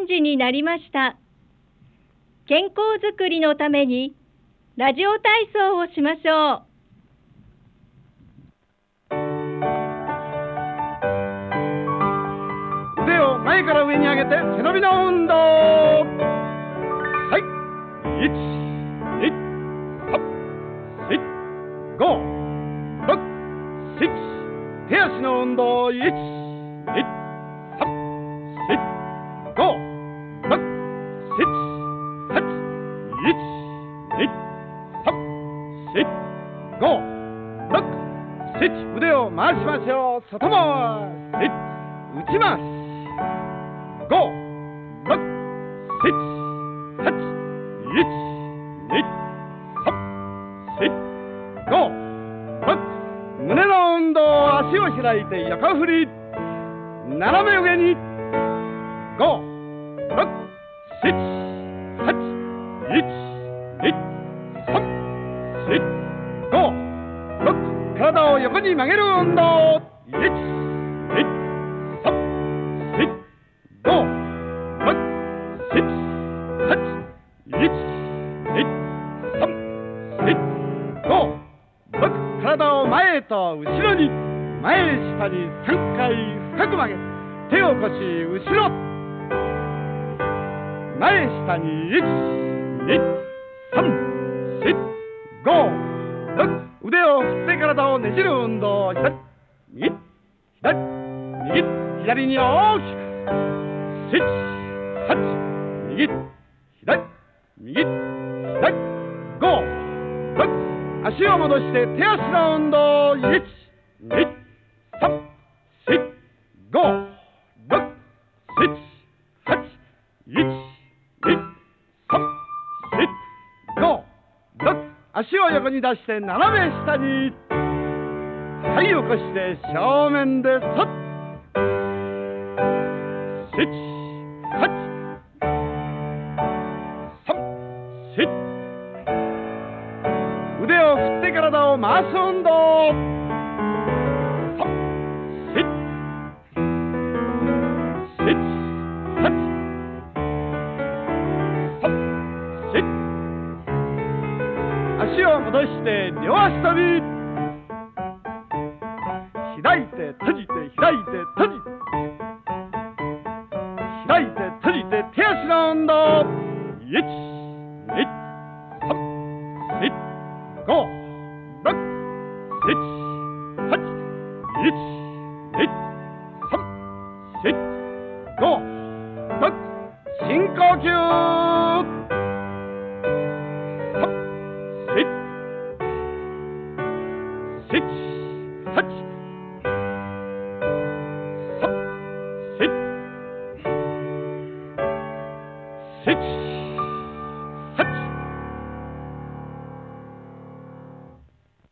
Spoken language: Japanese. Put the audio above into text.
3時になりました。健康づくりのためにラジオ体操をしましょう。 腕を前から上に上げて背伸びの運動。はい、1、2、3、4、5、6、7。手足の運動。1、2、3、4、5、6、7、8、1、2、3、4、5、6、7。腕を回しましょう。外回し、内回し。5、6、7、8、1、2、3、4、5、6。胸の運動。足を開いて横振り。斜め上に。5、6、7、8、1、2、3、4、5、6。体を横に曲げる運動。1、2、3、4、5、6、7、8、1、2、3、4、5、6。体を前と後ろに。前下に3回深く曲げ、手を腰後ろ。前下に1、2、3、4、5、6。腕を振って体をねじる運動。左、右、左、右、左に大きく。7、8、右、左、右、左、5、6。足を戻して手足の運動。1、2、3、4、5、6、7、8、1、2、3、4、5、6。足を横に出して斜め下に。はい、起こして正面でそっ。7、8、3、4。腕を振って体を回す運動。3、4、7、8、3、4。足を戻して両足跳び。開いて閉じて開いて閉じて開いて閉じて手足の運動。1、2、3、4、5、6、7、8、1、2、3、4、5、6。深呼吸。3、4、7、8、